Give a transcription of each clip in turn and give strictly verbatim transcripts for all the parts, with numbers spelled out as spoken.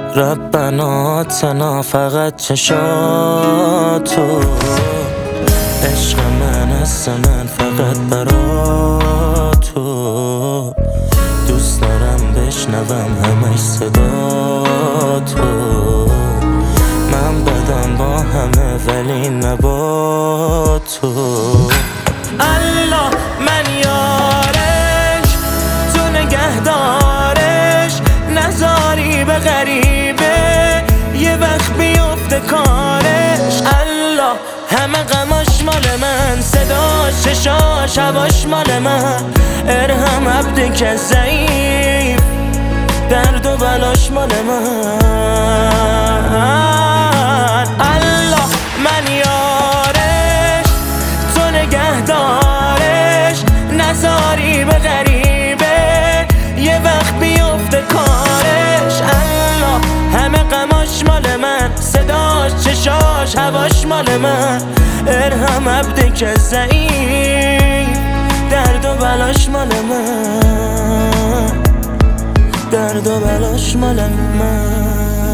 ربنا اتنا فقط چشاتو، عشق من از من فقط برا تو، دوست دارم بشنوم همش صدا تو، من بدم با همه ولی نبا تو. الله من یارش، تو نگهدارش، نذاری به غریبه یه وقت بیفته کارش. الله همه غماش مال من، صداش چشاش هواش مال من، ارحم عبدی که ضعیف، درد و بلاش مال من. الله من یارش، تو نگهدارش، نذاری به غریبه یه وقت بیفته کارش. الله همه غماش مال من، صداش چشاش هواش مال من، ارحم عبدی که ضعیف، درد و بلاش مال من، درد و بلاش مال من.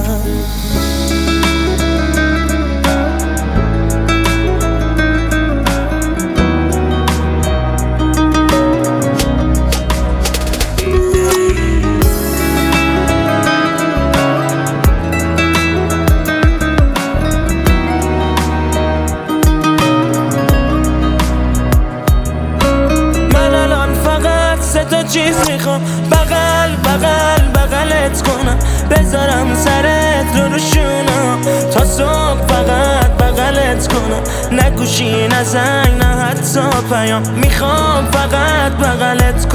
تا چیز میخوام، بغل بغل بغلت کنم، بذارم سرت رو روشونم تا صبح، فقط بغلت کنم، نگوشی نه زنگ نه حتی پیام، میخوام فقط بغلت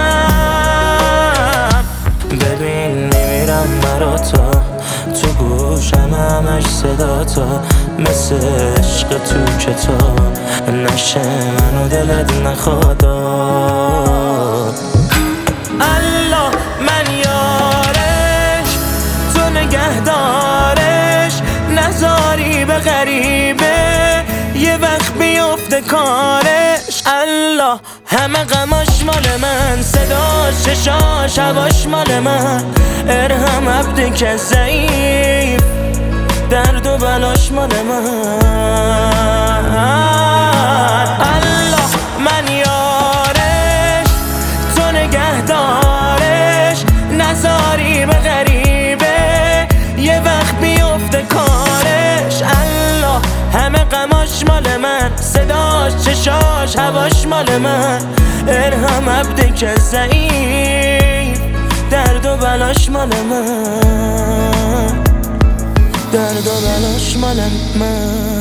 کنم. ببین میمیرم برا تو، تو گوشم همش صدا تو، مثل عشق تو کتاب نشه منو دلت نخواد. الله من یارش، تو نگهدارش، نذاری به غریبه یه وقت بیفته کارش. الله همه غماش مال من، صداش چشاش هواش مال من، ارحم عبدی که ضعیف، درد و بلاش مال من. الله من یارش، تو نگهدارش، نذاری به غریبه یه وقت بیفته کارش. الله همه غماش مال من، صداش چشاش هواش مال من، ارحم عبدی که ضعیف، درد و بلاش مال من، درد و بلاش مال من.